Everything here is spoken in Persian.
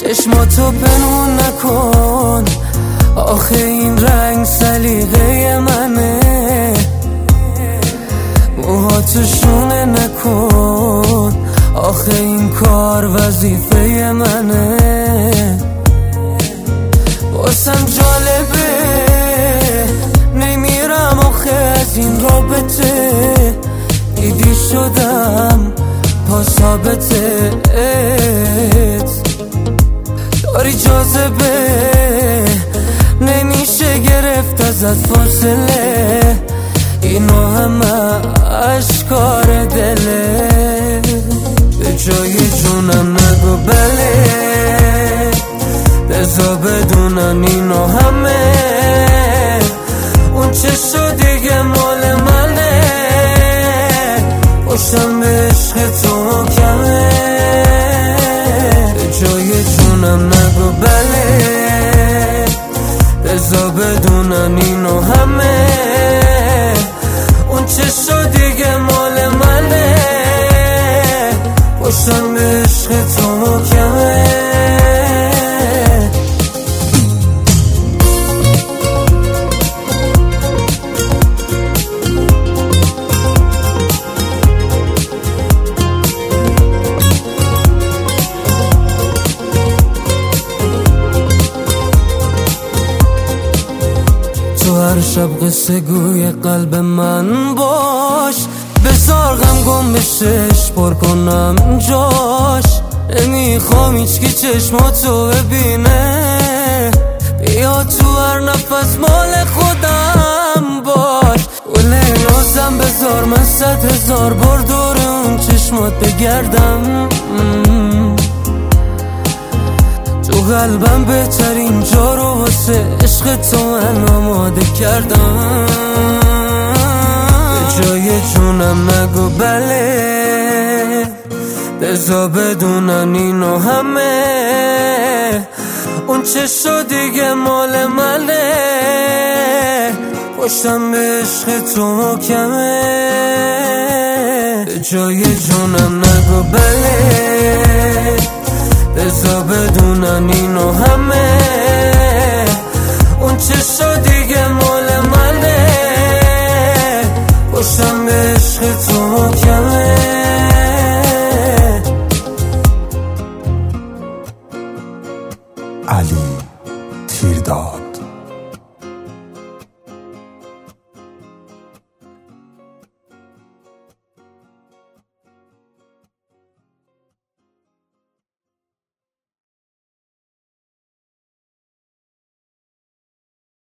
چشماتو پنهون نکن، آخه این رنگ سلیقه منه. موهاتو شونه نکن، آخه این کار وظیفه منه. واسم جالبه نمیرم آخه از این رابطه، دیدی شدم پا ثابتت. داری جاذبه نمیشه گرفت ازت فاصله، اینا همه اشکار دله. به جای جونم نگو بله، بذار بدونن اینو همه، اون چه شد دیگه مال منه. پشتم به عشق تو کمه، به جای جونم نگو بله، بذار بدونن اینو همه، اون چه شد دیگه مال منه. پشتم به عشق تو کمه. تو هر شب قصه گوی قلب من باش، بذار غم گم بشش پر کنم جاش. نمیخوام هیچکی چشماتو ببینه، بیا تو هر نفس مال خودم باش. گل نازم بذار من 100,000 بار دور اون چشمات بگردم. تو قلبم بهترین جا رو واسه عشق تو من آماده کردم. به جای جونم نگو بله، بذار بدونن اینو همه، اون چه شد دیگه مال منه. پشتم به عشق تو محکمه، به جای جونم نگو بله، بذار بدونن اینو همه، اون چه شد دیگه مال منه. پشتم به عشق تو محکمه. علی تیرداد.